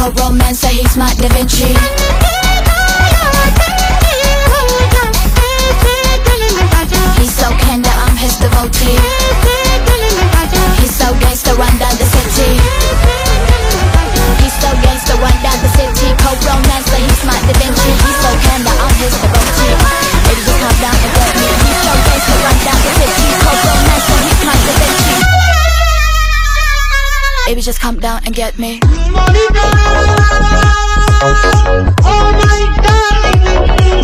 cold romancer, he's my Da Vinci. He's so candid, I'm his devotee. He's so gangster, run down the city. He's so gangster, run down the city. Cold romancer, he's my Da Vinci. He's so candid, I'm his devotee. Baby, just come down and get me. He's so gangster, run down the city. Cold romancer, he's my Da Vinci. Baby, just come down and get me. Monica, oh my God.